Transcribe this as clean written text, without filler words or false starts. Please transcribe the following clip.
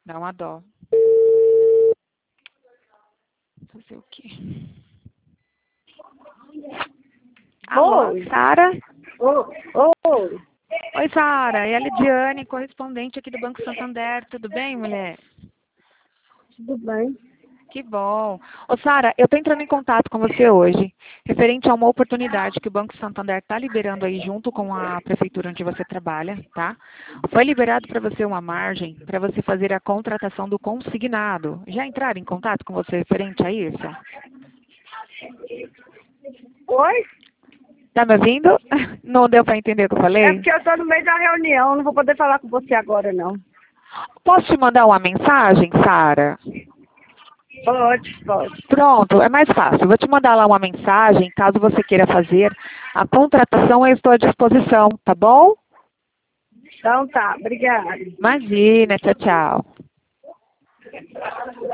Dá uma dó. Fazer o quê? Alô, Oi. Sara? Oi. Oi, Sara. É a Lidiane, correspondente aqui do Banco Santander. Tudo bem, mulher? Tudo bem? Que bom. Ô, Sara, eu estou entrando em contato com você hoje, referente a uma oportunidade que o Banco Santander está liberando aí junto com a prefeitura onde você trabalha, tá? Foi liberado para você uma margem para você fazer a contratação do consignado. Já entraram em contato com você referente a isso? Oi? Tá me ouvindo? Não deu para entender o que eu É falei? porque eu estou no meio da reunião, não vou poder falar com você agora, não. Posso te mandar uma mensagem, Sara? Pode. Pronto, é mais fácil. Vou te mandar lá uma mensagem, caso você queira fazer a contratação, eu estou à disposição, tá bom? Então tá, obrigada. Imagina, tchau, tchau.